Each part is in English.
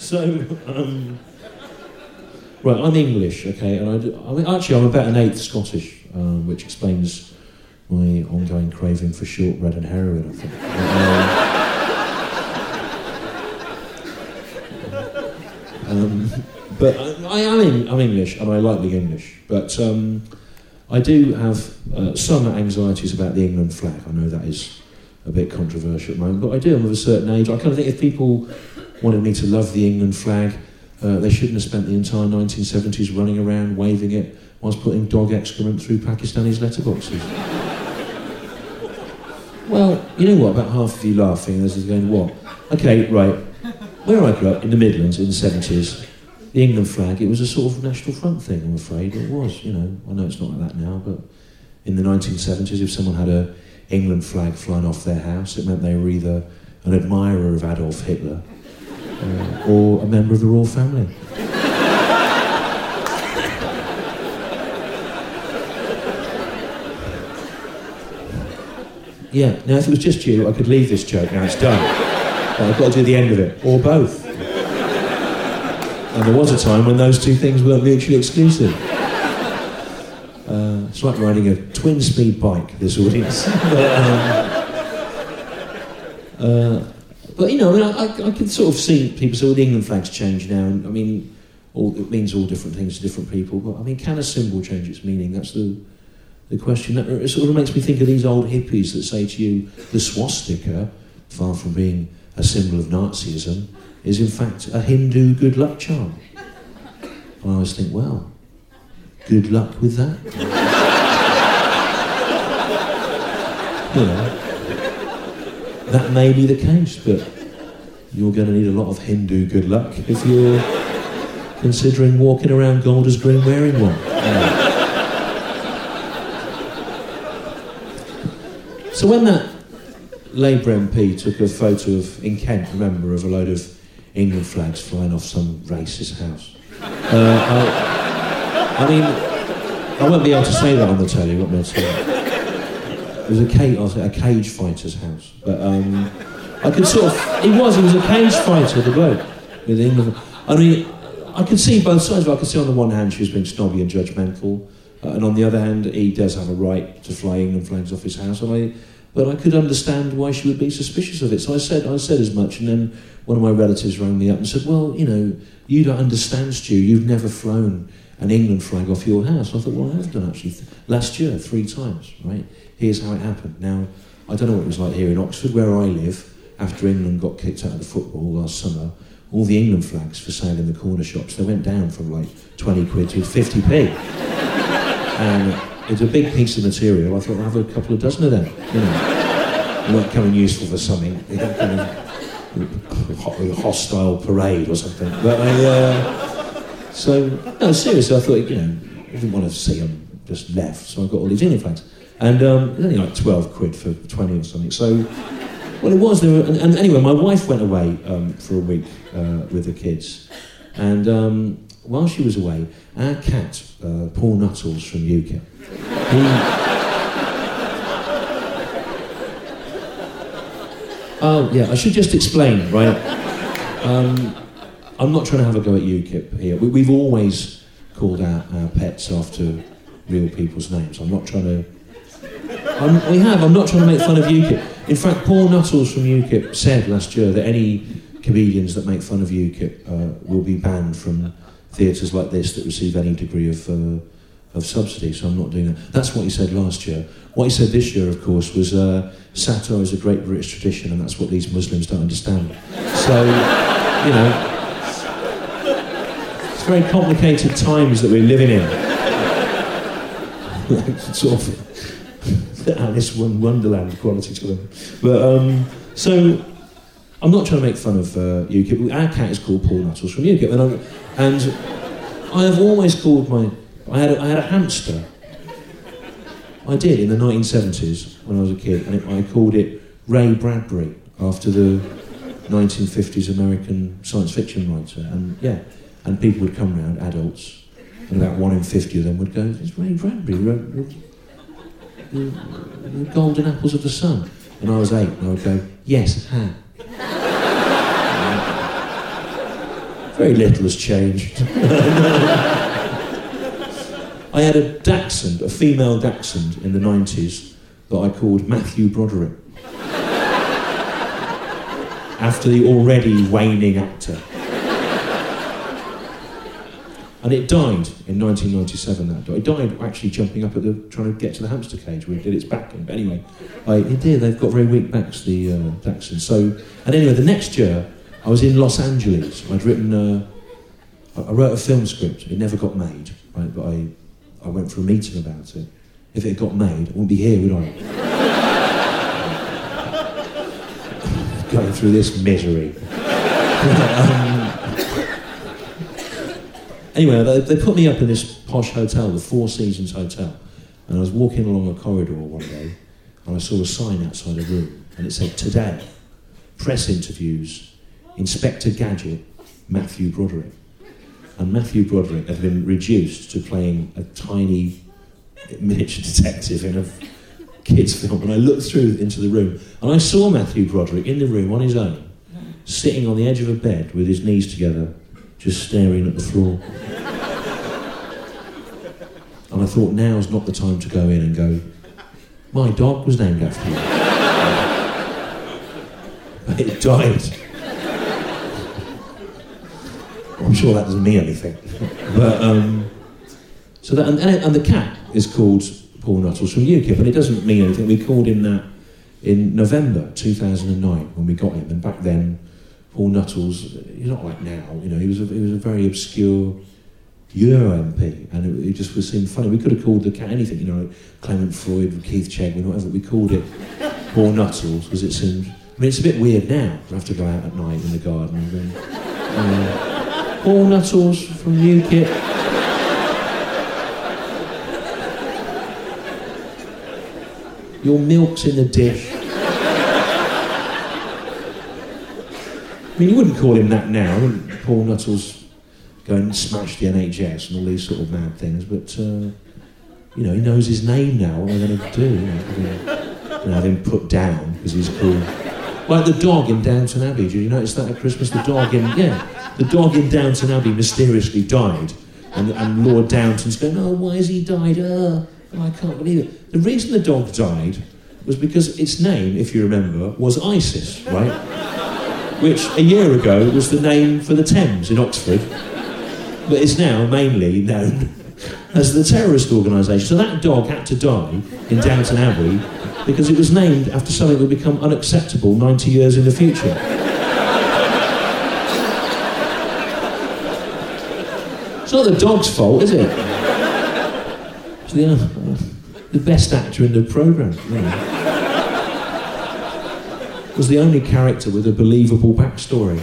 Right, I'm English, okay, and I'm about an eighth Scottish, which explains my ongoing craving for shortbread and heroin, I think. But I'm English, and I like being English, but I do have some anxieties about the England flag. I know that is a bit controversial at the moment, but I do. I'm of a certain age. I kind of think if people wanted me to love the England flag, they shouldn't have spent the entire 1970s running around waving it whilst putting dog excrement through Pakistanis' letterboxes. Well, you know what, about half of you laughing, and this is going, what? Okay, right, where I grew up, in the Midlands, in the 70s, the England flag, it was a sort of National Front thing, I'm afraid. It was, you know. I know it's not like that now, but in the 1970s, if someone had a England flag flying off their house, it meant they were either an admirer of Adolf Hitler or a member of the royal family. Yeah, now if it was just you, I could leave this joke, now it's done. But I've got to do the end of it, or both. And there was a time when those two things weren't mutually exclusive. It's like riding a twin-speed bike, this audience. But you know, I mean, I can sort of see people say, well, the England flag's changed now, and I mean, it means all different things to different people, but I mean, can a symbol change its meaning? That's the question. It sort of makes me think of these old hippies that say to you, the swastika, far from being a symbol of Nazism, is in fact a Hindu good luck charm. And I always think, well, good luck with that. You know, that may be the case, but you're going to need a lot of Hindu good luck if you're considering walking around Golders Green wearing one. So when that Labour MP took a photo in Kent, remember, of a load of England flags flying off some racist house. I mean, I won't be able to say that on the telly, what am I saying? It was a cage fighter's house. But I could sort of... He was a cage fighter, the bloke, with England. I mean, I could see both sides. I could see on the one hand she was being snobby and judgmental, and on the other hand, he does have a right to fly England flags off his house. But I could understand why she would be suspicious of it. So I said as much, and then one of my relatives rang me up and said, well, you know, you don't understand, Stu, you've never flown an England flag off your house. I thought, well, I have done actually, last year, 3 times, right? Here's how it happened. Now, I don't know what it was like here in Oxford, where I live, after England got kicked out of the football last summer, all the England flags for sale in the corner shops, they went down from like 20 quid to 50p. And it's a big piece of material. I thought I'll have a couple of dozen of them, you know. They weren't coming useful for something. They don't come in a hostile parade or something. But no, seriously, I thought, you know, I didn't want to see them just left, so I got all these England flags. And it was only like 12 quid for 20 or something. So, well, it was. And anyway, my wife went away for a week with the kids. And while she was away, our cat, Paul Nuttall from UKIP, Oh, yeah, I should just explain, right? I'm not trying to have a go at UKIP here. We've always called our pets after real people's names. I'm not trying to... I'm not trying to make fun of UKIP. In fact, Paul Nuttall from UKIP said last year that any comedians that make fun of UKIP will be banned from theatres like this that receive any degree of subsidy, so I'm not doing that. That's what he said last year. What he said this year, of course, was satire is a great British tradition, and that's what these Muslims don't understand. So, you know, it's very complicated times that we're living in. Sort of Alice Wonderland quality to them. But, so, I'm not trying to make fun of UKIP. Our cat is called Paul Nuttall from UKIP, and I have always called I had a hamster. I did in the 1970s when I was a kid, and I called it Ray Bradbury after the 1950s American science fiction writer. And yeah, and people would come round, adults, and about 1 in 50 of them would go, "It's Ray Bradbury, the Golden Apples of the Sun." And I was 8, and I would go, "Yes, ha." Very little has changed. I had a dachshund, a female dachshund in the 90s that I called Matthew Broderick. After the already waning actor. And it died in 1997, that dog. It died actually jumping up trying to get to the hamster cage where it did its backing. But anyway, they've got very weak backs, the dachshunds. So, and anyway, the next year, I was in Los Angeles. I wrote a film script. It never got made, right? But I went for a meeting about it. If it got made, I wouldn't be here, would I? Going through this misery. Anyway, they put me up in this posh hotel, the Four Seasons Hotel, and I was walking along a corridor one day, and I saw a sign outside a room, and it said, "Today, press interviews, Inspector Gadget, Matthew Broderick." And Matthew Broderick had been reduced to playing a tiny miniature detective in a kids' film, and I looked through into the room, and I saw Matthew Broderick in the room on his own, sitting on the edge of a bed with his knees together, just staring at the floor. And I thought, now's not the time to go in and go, "My dog was named after you." It died. I'm sure that doesn't mean anything. But, so that, and the cat is called Paul Nuttall from UKIP, and it doesn't mean anything. We called him that in November 2009 when we got him, and back then, Paul Nuttall's, he's not like now, you know, he was a very obscure Euro MP, and it just seemed funny. We could have called the cat anything, you know, like Clement Freud, Keith Chegwin, whatever. We called it Paul Nuttall's because it seemed. I mean, it's a bit weird now to have to go out at night in the garden and go, Paul Nuttall's from UKIP. Your milk's in the dish. I mean, you wouldn't call him that now. Paul Nuttall's going and smash the NHS and all these sort of mad things, but, you know, he knows his name now. What am I going to do? You know, have him put down because he's cool. Like the dog in Downton Abbey. Did you notice that at Christmas? The dog in Downton Abbey mysteriously died, and Lord Downton's going, "Oh, why has he died? Oh, I can't believe it." The reason the dog died was because its name, if you remember, was ISIS, right? Which a year ago was the name for the Thames in Oxford, but is now mainly known as the terrorist organisation. So that dog had to die in Downton Abbey because it was named after something that would become unacceptable 90 years in the future. It's not the dog's fault, is it? It's the best actor in the programme. You know. Was the only character with a believable backstory.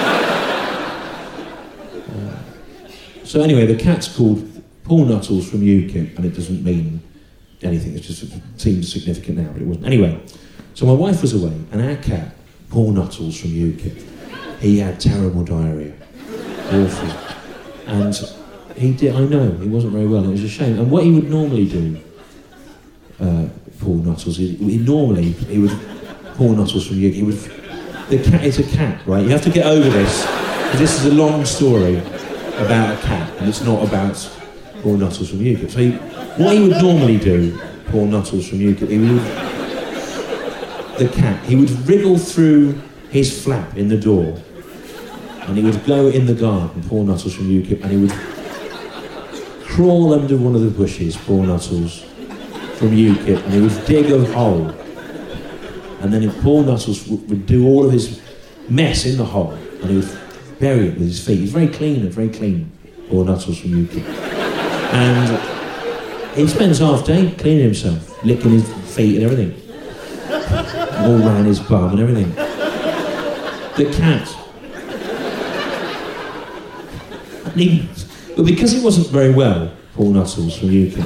So anyway, the cat's called Paul Nuttall's from UKIP, and it doesn't mean anything. It just seems significant now, but it wasn't. Anyway, so my wife was away, and our cat, Paul Nuttall's from UKIP, he had terrible diarrhoea. Awful. And he did, I know, he wasn't very well, it was a shame. And what he would normally do, Paul Nuttall's, Paul Nuttall's from UKIP, the cat is a cat, right? You have to get over this, because this is a long story about a cat, and it's not about Paul Nuttall's from UKIP. So what he would normally do, Paul Nuttall's from UKIP, he would wriggle through his flap in the door, and he would go in the garden, Paul Nuttall's from UKIP, and he would crawl under one of the bushes, Paul Nuttall's from UKIP, and he would dig a hole. And then Paul Nuttall's would do all of his mess in the hole, and he would bury it with his feet. He's very clean, Paul Nuttall's from UKIP. And he spends half day cleaning himself, licking his feet and everything. All round his bum and everything. The cat. But because he wasn't very well, Paul Nuttall's from UKIP,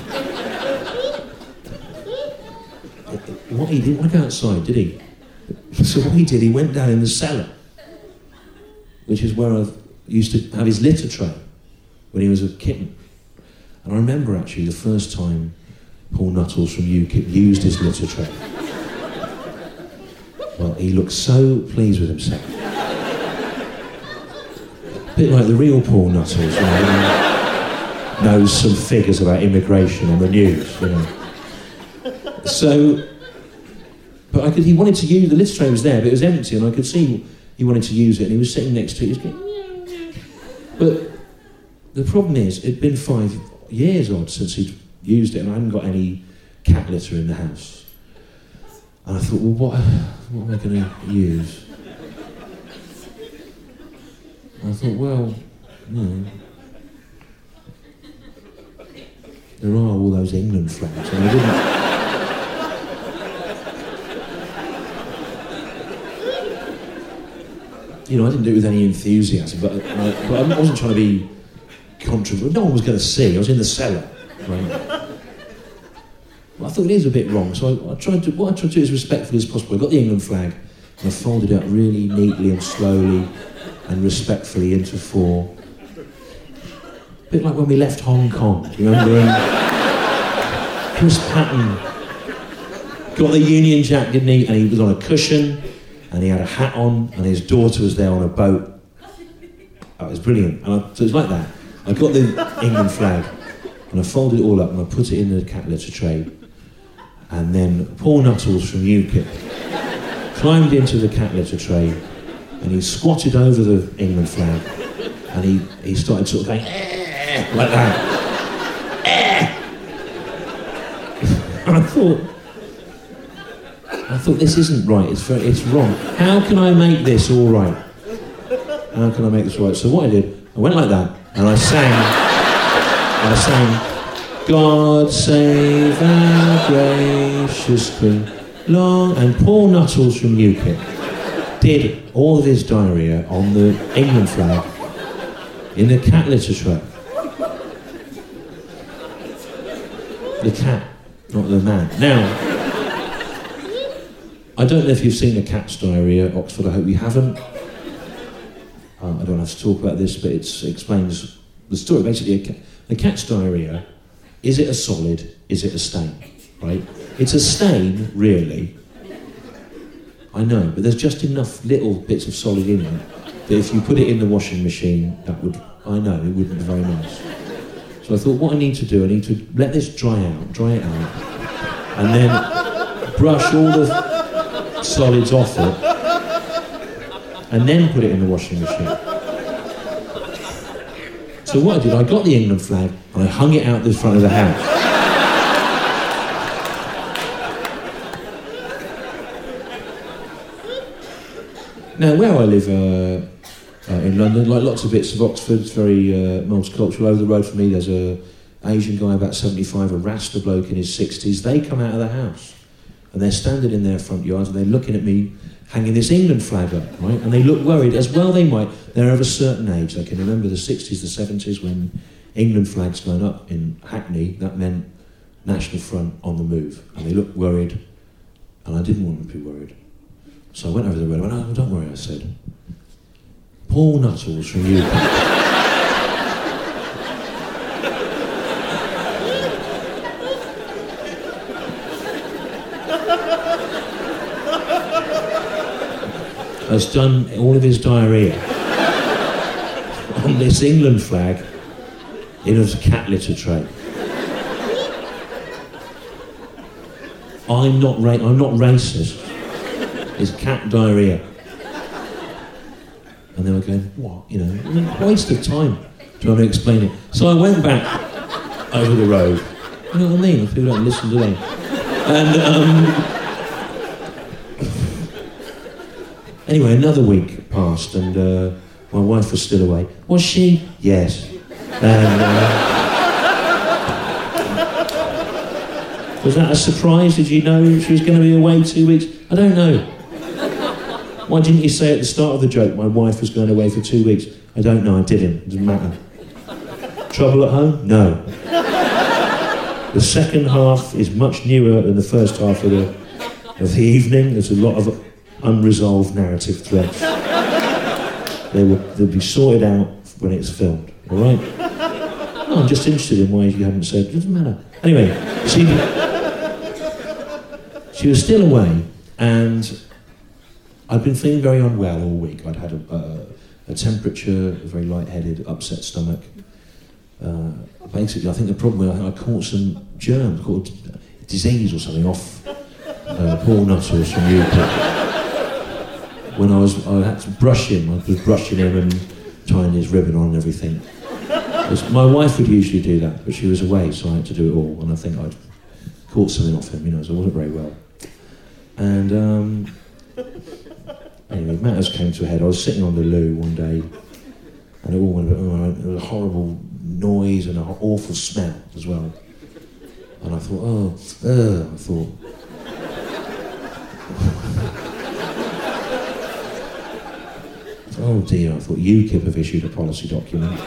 what he didn't want to go outside, did he? So what he did, he went down in the cellar, which is where I used to have his litter tray when he was a kitten. And I remember actually the first time Paul Nuttall's from UKIP used his litter tray. Well, he looked so pleased with himself. bit like the real Paul Nuttall, you know, knows some figures about immigration on the news, you know. So, but he wanted to use, the litter tray was there, but it was empty, and I could see he wanted to use it, and he was sitting next to it, he was going, meow, meow. But the problem is, it'd been 5 years odd since he'd used it, and I hadn't got any cat litter in the house. And I thought, well, what am I going to use? And I thought, well, you know, there are all those England flags, and I didn't. You know, I didn't do it with any enthusiasm, but I wasn't trying to be controversial. No one was going to see. I was in the cellar, right? Well, I thought it is a bit wrong, so what I tried to do as respectfully as possible. I got the England flag, and I folded it up really neatly and slowly and respectfully into 4. A bit like when we left Hong Kong, do you remember? Chris Patton got the Union Jack, didn't he? And he was on a cushion, and he had a hat on, and his daughter was there on a boat. That was brilliant. So it was like that. I got the England flag, and I folded it all up, and I put it in the cat litter tray. And then Paul Nuttall from UKIP climbed into the cat litter tray, and he squatted over the England flag, and he started sort of going, like that. And I thought, this isn't right, it's wrong. How can I make this all right? How can I make this right? So what I did, I went like that, and I sang, God save our gracious Queen, long, and Paul Nuttall from UKIP did all of his diarrhea on the England flag in the cat litter tray. The cat, not the man. Now, I don't know if you've seen a cat's diarrhea at Oxford, I hope you haven't. I don't have to talk about this, but it explains the story. Basically, a cat's diarrhea, is it a solid, is it a stain, right? It's a stain, really. I know, but there's just enough little bits of solid in it that if you put it in the washing machine, it wouldn't be very nice. So I thought, what I need to do, I need to let this dry it out, and then brush all the solids off it, and then put it in the washing machine. So what I did, I got the England flag, and I hung it out the front of the house. Now, where I live in London, like lots of bits of Oxford, it's very multicultural. Over the road from me, there's an Asian guy about 75, a Rasta bloke in his 60s. They come out of the house, and they're standing in their front yards, and they're looking at me hanging this England flag up, right? And they look worried, as well they might. They're of a certain age. They can remember the 60s, the 70s, when England flags going up in Hackney, that meant National Front on the move. And they looked worried, and I didn't want them to be worried. So I went over the road, I went, oh, don't worry, I said. Paul Nuttall's from UKIP. Has done all of his diarrhea on this England flag in a cat litter tray. I'm not racist. It's cat diarrhea. And they were going, what? You know, waste of time trying to explain it. So I went back over the road. You know what I mean? People don't listen to them. And anyway, another week passed, and my wife was still away. Was she? Yes. And was that a surprise? Did you know she was going to be away 2 weeks? I don't know. Why didn't you say at the start of the joke my wife was going away for 2 weeks? I don't know, I didn't. It doesn't matter. Trouble at home? No. The second half is much newer than the first half of the evening. There's a lot of unresolved narrative threads. They'll be sorted out when it's filmed, all right? Oh, I'm just interested in why you haven't said, it doesn't matter. Anyway, she was still away, and I'd been feeling very unwell all week. I'd had a temperature, very lightheaded, upset stomach. Basically, I think the problem was I caught some germs, caught disease or something off Paul Nuttall's from UKIP. When I had to brush him, I was brushing him and tying his ribbon on and everything. My wife would usually do that, but she was away, so I had to do it all, and I think I'd caught something off him, so I wasn't very well. And anyway, matters came to a head. I was sitting on the loo one day, and it all went, there was a horrible noise and an awful smell as well. And I thought, oh dear, I thought UKIP have issued a policy document.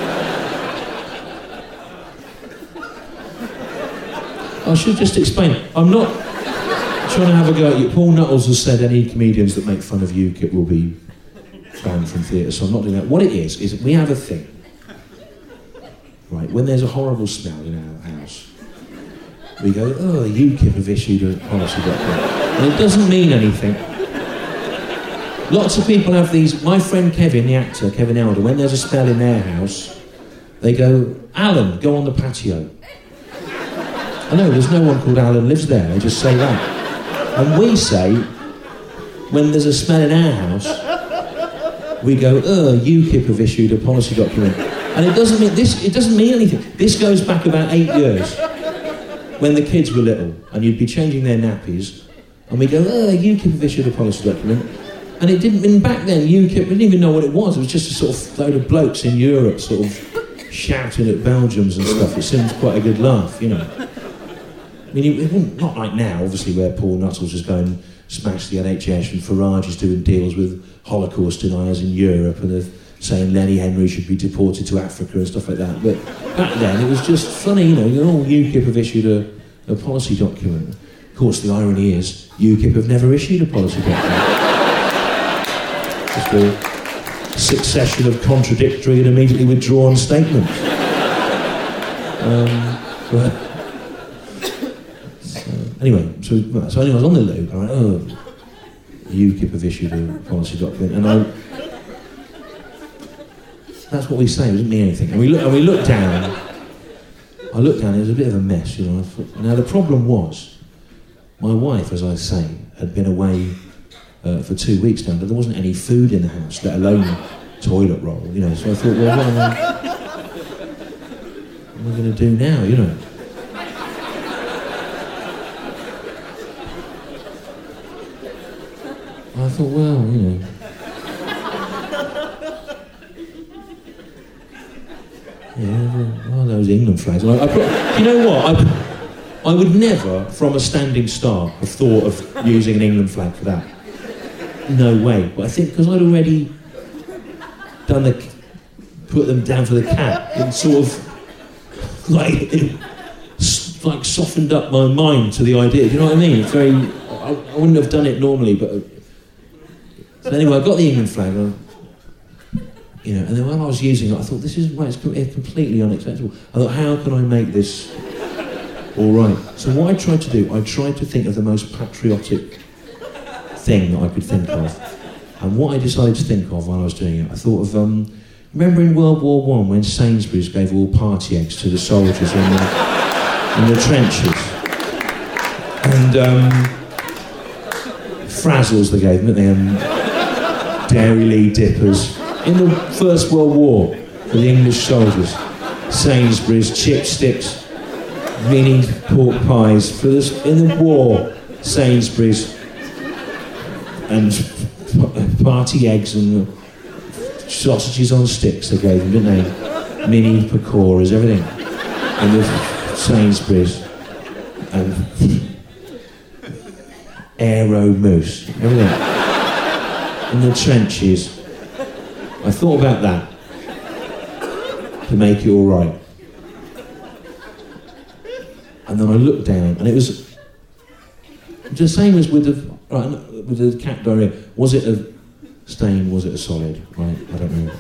I should just explain, I'm not trying to have a go at you. Paul Nuttall has said any comedians that make fun of UKIP will be banned from theatre, so I'm not doing that. What it is we have a thing, right, when there's a horrible smell in our house, we go, UKIP have issued a policy document. And it doesn't mean anything. Lots of people have these. My friend Kevin, the actor, Kevin Elder, when there's a smell in their house, they go, Alan, go on the patio. I know, there's no one called Alan lives there, they just say that. And we say, when there's a smell in our house, we go, UKIP have issued a policy document. And it doesn't mean anything. This goes back about 8 years, when the kids were little, and you'd be changing their nappies, and we go, UKIP have issued a policy document. And it didn't mean back then, UKIP, we didn't even know what it was just a sort of load of blokes in Europe sort of shouting at Belgians and stuff. It seems quite a good laugh, I mean, it wouldn't, not like now, obviously, where Paul Nuttall's just going smash the NHS and Farage is doing deals with Holocaust deniers in Europe and they're saying Lenny Henry should be deported to Africa and stuff like that. But back then, it was just funny, UKIP have issued a policy document. Of course, the irony is, UKIP have never issued a policy document. Just a succession of contradictory and immediately withdrawn statements. Anyway, so I was on the loo, and I went, UKIP have issued a policy document, and that's what we say, it doesn't mean anything. And we looked down, it was a bit of a mess, Now the problem was, my wife, as I say, had been away for 2 weeks now, but there wasn't any food in the house, let alone toilet roll, so I thought, well, what am I going to do now, I thought, well, those England flags. You know what? I would never, from a standing start, have thought of using an England flag for that. No way. But I think because I'd already put them down for the cat, and sort of like softened up my mind to the idea. Do you know what I mean? It's very. I wouldn't have done it normally, but. So anyway, I got the England flag, and then when I was using it, I thought, it's completely unacceptable. I thought, how can I make this all right? So what I tried to do, I tried to think of the most patriotic thing that I could think of. And what I decided to think of while I was doing it, I thought of, remember in World War I when Sainsbury's gave all party eggs to the soldiers in the trenches? And Frazzles they gave them, didn't they? Dairy Lee dippers in the First World War for the English soldiers. Sainsbury's, chipsticks, mini pork pies in the war. Sainsbury's and party eggs and sausages on sticks they gave them, didn't they? Mini pakoras, everything. And the Sainsbury's and Aero Moose, everything. In the trenches. I thought about that to make it all right. And then I looked down, and it was the same as with the cat diarrhea. Was it a stain? Was it a solid? Right? I don't know.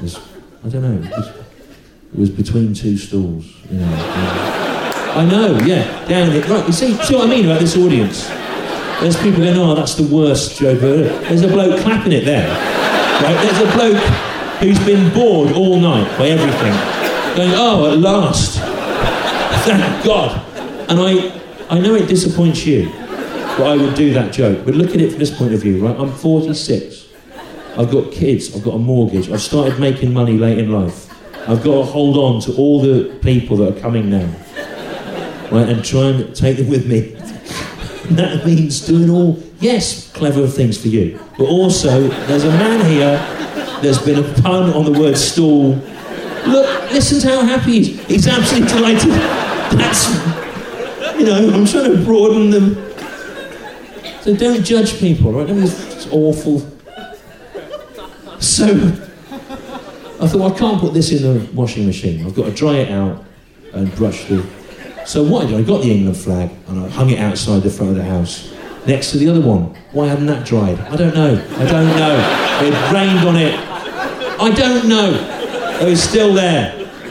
It was between two stools. I know. Yeah, down it. Right. You see what I mean about this audience? There's people going, that's the worst joke ever. There's a bloke clapping it there. Right? There's a bloke who's been bored all night by everything, going, oh, at last, thank God. And I know it disappoints you, but I would do that joke. But look at it from this point of view, right? I'm 46. I've got kids. I've got a mortgage. I've started making money late in life. I've got to hold on to all the people that are coming now, right? And try and take them with me. And that means doing all, yes, clever things for you. But also, there's a man here, there's been a pun on the word stall. Look, listen to how happy he is. He's absolutely delighted. That's, I'm trying to broaden them. So don't judge people, right? It's awful. So, I thought, I can't put this in the washing machine. I've got to dry it out and brush the... So what I did, I got the England flag and I hung it outside the front of the house, next to the other one. Why hadn't that dried? I don't know. It rained on it. I don't know. It was still there.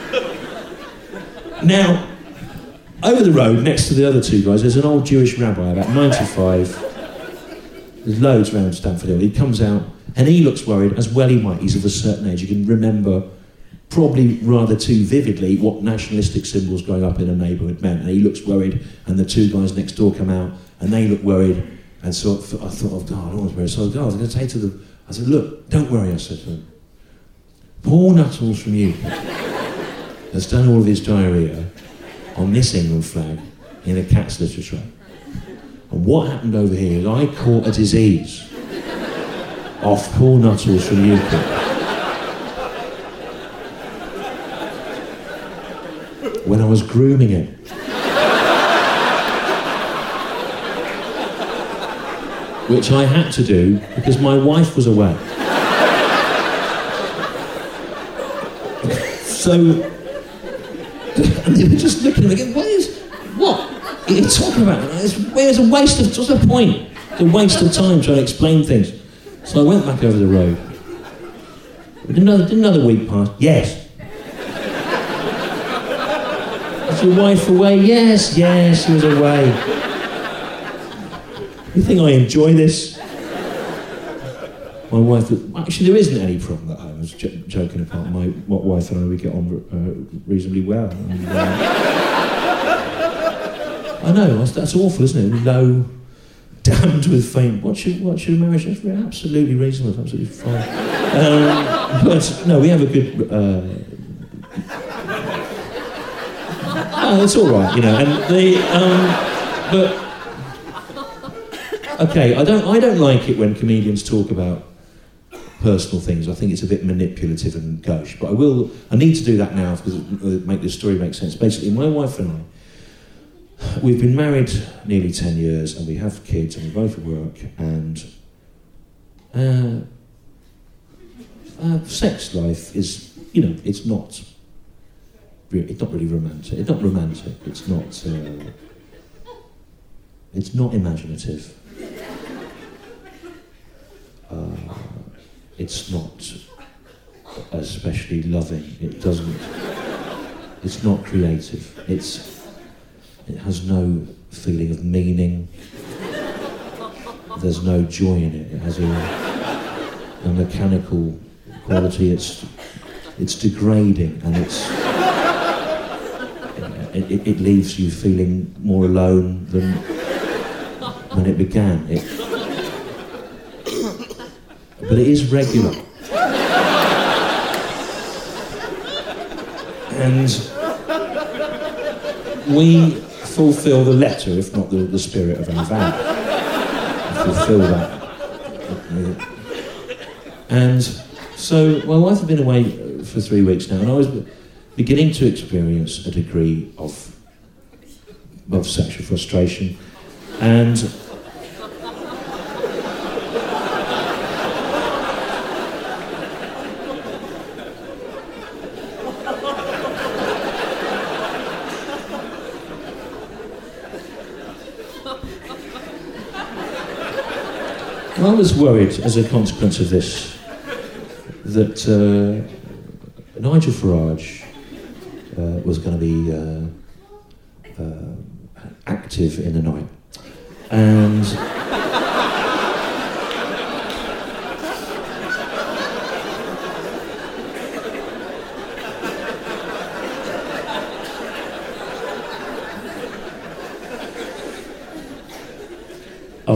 Now, over the road, next to the other two guys, there's an old Jewish rabbi, about 95. There's loads around Stamford Hill. He comes out, and he looks worried, as well he might. He's of a certain age. You can remember, probably rather too vividly, what nationalistic symbols growing up in a neighbourhood meant. And he looks worried, and the two guys next door come out, and they look worried. And so I thought, oh, God, I don't want to worry. So I was going to say to them, I said, look, don't worry, I said to them. Paul Nuttall from Euclid has done all of his diarrhoea on this England flag in a cat's litter tray. And what happened over here is I caught a disease off Paul Nuttall's from Euclid. When I was grooming it. Which I had to do because my wife was away. So, and they were just looking at me again, what are you talking about? It's a waste of, what's the point? It's a waste of time trying to explain things. So I went back over the road. Did another week pass? Yes. Is your wife away? Yes, she was away. You think I enjoy this? My wife, actually there isn't any problem at home. I was joking apart. My wife and I, we get on reasonably well. And, I know, that's awful, isn't it? Low, damned with fame. What's your marriage? That's absolutely reasonable, it's absolutely fine. But no, we have a good... it's all right, And but okay, I don't like it when comedians talk about personal things. I think it's a bit manipulative and gauche. But I need to do that now because it'll make this story make sense. Basically, my wife and I, we've been married nearly 10 years and we have kids and we both work and sex life is, it's not really romantic. It's not romantic. It's not imaginative. It's not especially loving. It's not creative. It has no feeling of meaning. There's no joy in it. It has a mechanical quality. It's degrading and it leaves you feeling more alone than when it began. But it is regular. And we fulfil the letter, if not the spirit of our vow. Fulfil that. And so my wife had been away for 3 weeks now, and I was beginning to experience a degree of sexual frustration. And I was worried, as a consequence of this, that Nigel Farage was going to be active in the night. And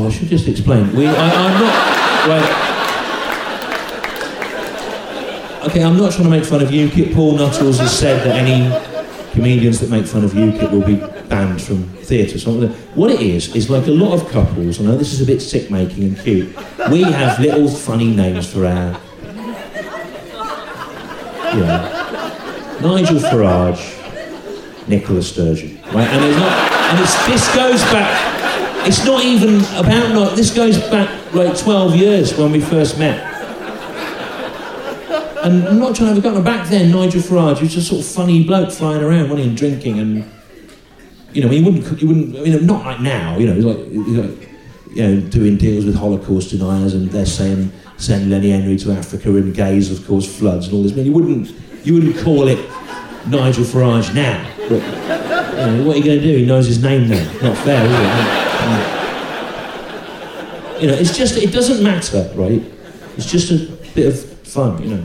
I should just explain. I'm not... Right. Okay, I'm not trying to make fun of UKIP. Paul Nuttall has said that any comedians that make fun of UKIP will be banned from theatre. So what it is like a lot of couples, I know this is a bit sick-making and cute, we have little funny names for our... You know, Nigel Farage, Nicola Sturgeon, right? And this goes back... It's not even about... This goes back like 12 years when we first met. And I'm not trying to have a gun. Back then, Nigel Farage was just sort of funny bloke flying around, wasn't he, and drinking, and you know, he wouldn't. I mean, not like now. You know, he's like you know, doing deals with Holocaust deniers, and they're saying send Lenny Henry to Africa and gays, of course, floods and all this. I mean, you wouldn't call it Nigel Farage now. But, you know, what are you going to do? He knows his name now. Not fair, is it? You know, it's just, it doesn't matter, right? It's just a bit of fun, you know.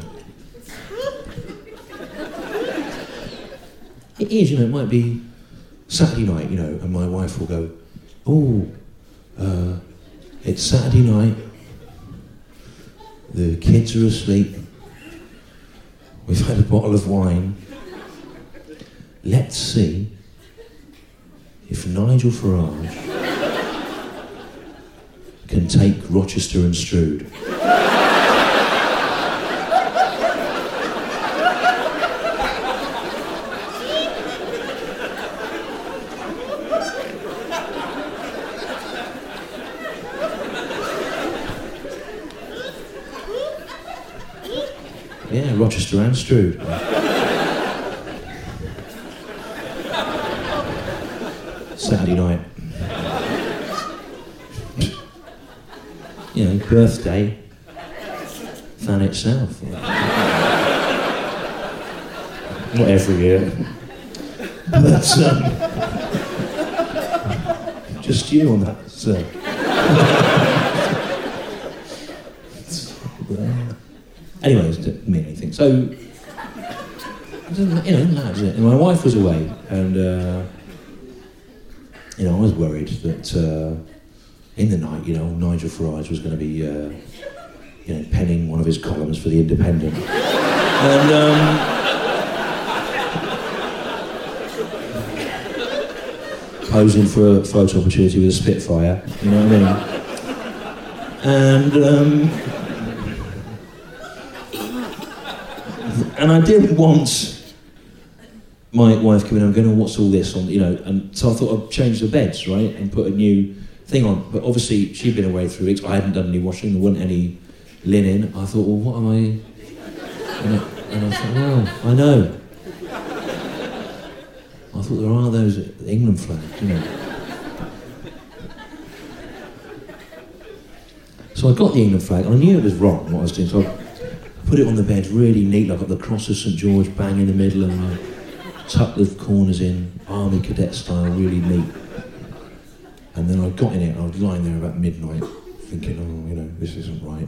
It is, you know, it might be Saturday night, you know, and my wife will go, it's Saturday night, the kids are asleep, we've had a bottle of wine, let's see if Nigel Farage can take Rochester and Strood. Yeah, Rochester and Strood. Saturday night. You know, birthday. Than itself. Not every year. But, just you on that, sir. Anyway, it didn't mean anything. So, it doesn't matter, does it? And my wife was away, and you know, I was worried that in the night, you know, Nigel Farage was going to be, you know, penning one of his columns for the Independent, and posing for a photo opportunity with a Spitfire. You know what I mean? And I did once. My wife came in and going, "Oh, what's all this on?" You know, and so I thought I'd change the beds, right, and put a new thing on. But obviously, she'd been away 3 weeks. I hadn't done any washing. There wasn't any linen. I thought, well, what am I? And I thought, well, I know. I thought there are those England flags, you know. So I got the England flag, and I knew it was wrong what I was doing. So I put it on the bed really neat. I got the cross of St George bang in the middle, and I tucked the corners in, army cadet style, really neat. And then I got in it, and I was lying there about midnight, thinking, oh, you know, this isn't right.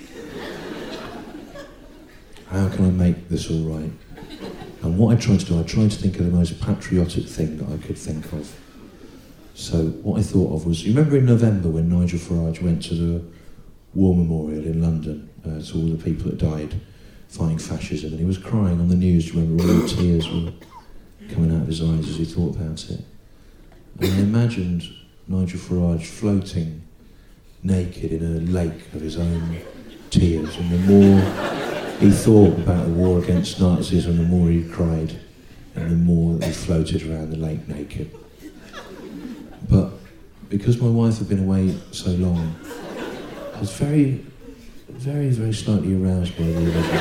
How can I make this all right? And what I tried to do, I tried to think of the most patriotic thing that I could think of. So what I thought of was, you remember in November when Nigel Farage went to the War Memorial in London, to all the people that died fighting fascism, and he was crying on the news, do you remember, all the tears were coming out of his eyes as he thought about it. And I imagined Nigel Farage floating naked in a lake of his own tears, and the more he thought about the war against Nazism, the more he cried, and the more he floated around the lake naked. But because my wife had been away so long, I was very, very, very slightly aroused by the image.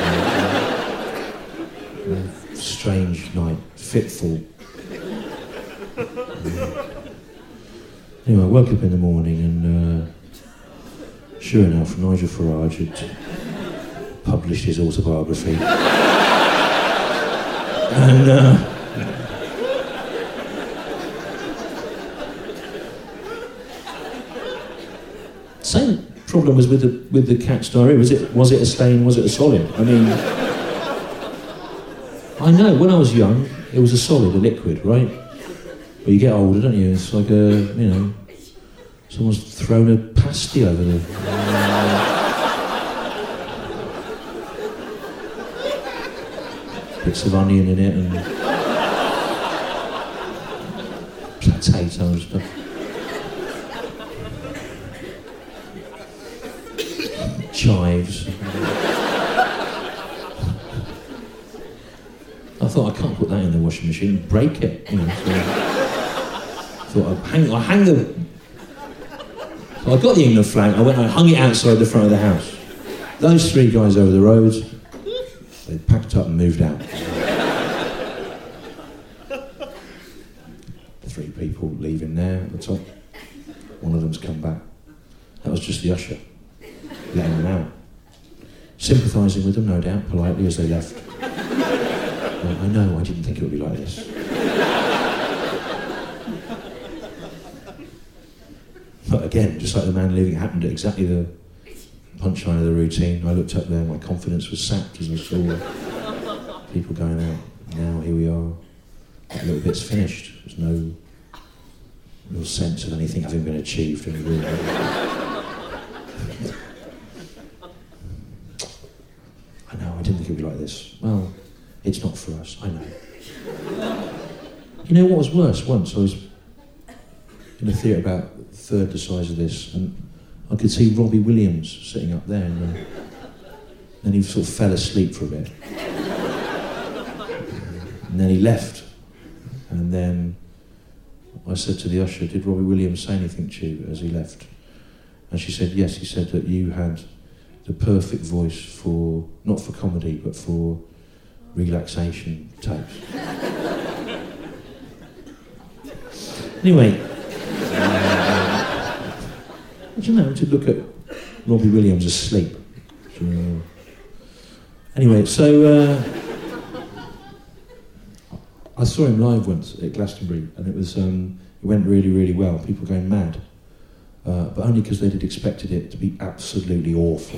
A strange night, fitful. Anyway, I woke up in the morning and sure enough, Nigel Farage had published his autobiography. And same problem was with the Cat's Diary. Was it a stain? Was it a solid? I mean, I know when I was young, it was a solid, a liquid, right? But you get older, don't you? It's like a, you know, Someone's thrown a pasty over the... bits of onion in it and potato and stuff. Chives. I thought, I can't put that in the washing machine, break it, you know. So I thought I'll hang the... So I got the England flag, I hung it outside the front of the house. Those three guys over the road, they packed up and moved out. Three people leaving there at the top. One of them's come back. That was just the usher, letting them out. Sympathising with them, no doubt, politely as they left. I know, I didn't think it would be like this. But again, just like the man leaving, it happened at exactly the punchline of the routine. I looked up there, my confidence was sapped as I saw people going out. Now here we are. That little bit's finished. There's no real sense of anything having been achieved. I know, I didn't think it would be like this. Well, it's not for us, I know. You know what was worse? Once I was in a theatre about a third the size of this, and I could see Robbie Williams sitting up there, and he sort of fell asleep for a bit. And then he left. And then I said to the usher, did Robbie Williams say anything to you as he left? And she said, yes, he said that you had the perfect voice for, not for comedy, but for relaxation tapes. Anyway, I don't know, to look at Robbie Williams asleep. Anyway, so I saw him live once at Glastonbury, and it went really, really well. People going mad, but only because they'd expected it to be absolutely awful.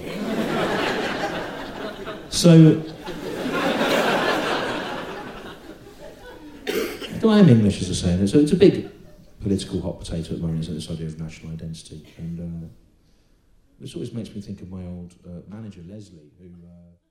So, I am English, as I say, so it's a big political hot potato at the moment, this idea of national identity, and this always makes me think of my old manager, Leslie, who...